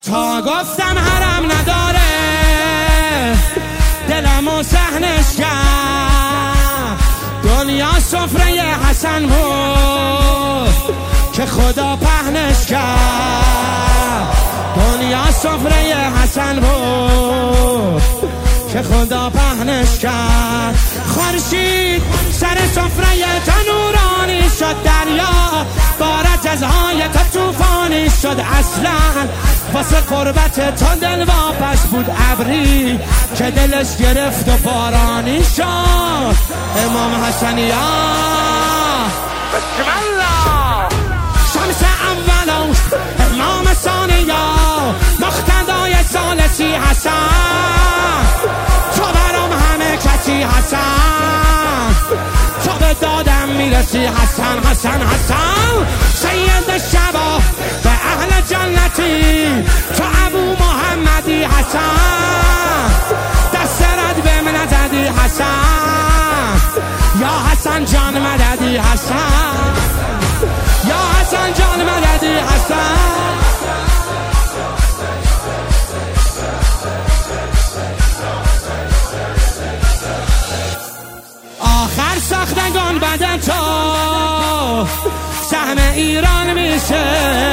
تا گفتم حرم نداره دلمو سحنش کرد. دنیا سفره حسن بود که خدا پهنش کرد. دنیا سفره حسن بود که خدا پهنش کرد. خورشید سر سفره تا نورانی شد، دریا بار جزهای تا توفانی شد. اصلا واسه قربت تا دل واپس بود ابری که دلش گرفت و بارانی شد. امام حسنیا بسم الله، شمس اولا امام ثانیا، مقتدای ثالثی حسن، تو برام همه کسی حسن، تو به دادم میرسی حسن حسن حسن. سید شبا به اهل جنتی، تو ابو محمدی حسن، دست رد به من نزدی حسن، یا حسن جان مددی حسن، یا حسن جان مددی حسن. آخر ساختگان بعد تو سهم ایران میشه،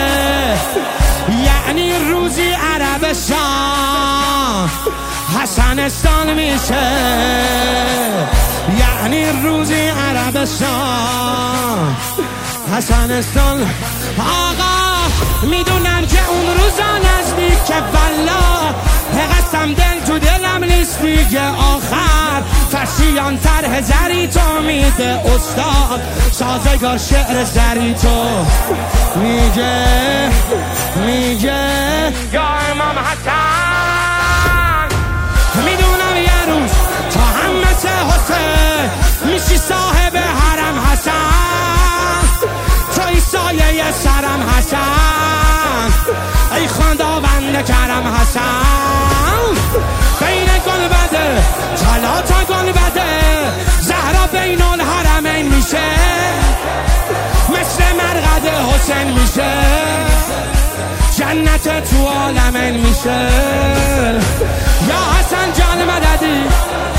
یعنی روزی عربستان حسنستان میشه، یعنی روزی عربستان حسنستان. آقا میدونم که اون روزا نزدیکه، والله قسم دل تو دلم نیست دیگه. آخر فرشیان طرح زری تو میده استاد، سازگار شعر زری تو میگه یا امام حسن. میدونم یه روز تا هم مثل حسین میشی صاحب حرم حسن، توی سایه سرم حسن، ای خداوند کرم حسن. بین گلبده طلا تا گلبده زهرا بین الحرمین میشه، مثل مرقد حسین میشه، جنت تو عالمین میشه. یا حسن جان مددی